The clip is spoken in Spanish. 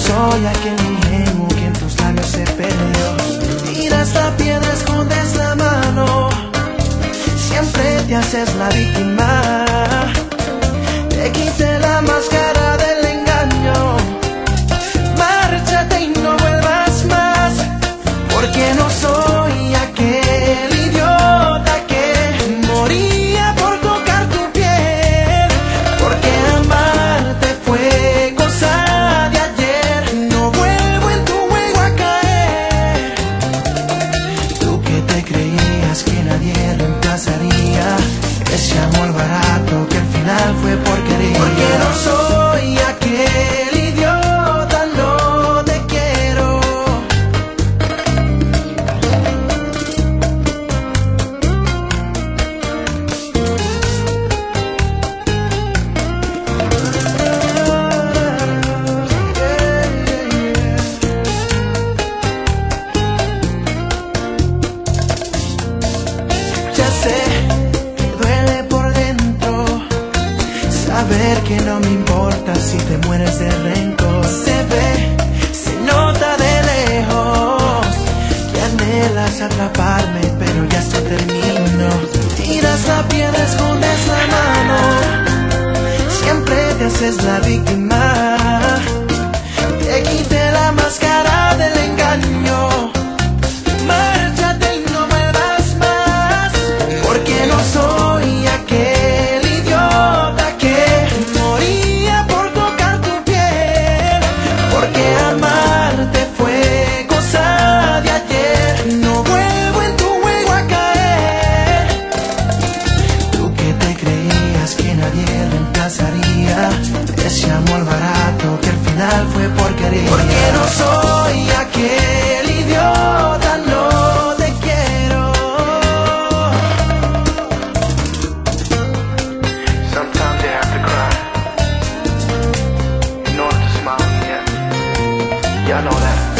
soy aquel ingenuo que en tus labios se perdió. Tiras la piedra, escondes la mano, siempre te haces la víctima. Te quité la máscara del engaño. Márchate y no vuelvas más, porque no soy aquel idiota que moría por tocar tu piel, porque amarte fue cosa de ayer. No vuelvo en tu juego a caer. Tú que te creías que nadie reemplazaría ese amor barato que al final fue porquería. Porque no soy aquel idiota, no te quiero. Ya sé, duele por dentro saber que no me importa si te mueres de rencor. Se ve, se nota de lejos que anhelas atraparme, pero ya se terminó. Tiras la piedra, escondes la mano, siempre te haces la víctima. Te quité la máscara del engaño. Márchate y no vuelvas más, porque no soy aquel idiota que moría por tocar tu piel, porque amarte fue cosa de ayer. No vuelvo en tu juego a caer. Tú que te creías que nadie reemplazaría ese amor barato que al final fue porquería. Porque no soy aquel idiota, no te quiero. Sometimes you have to cry in order to smile, yeah. Y'all know that.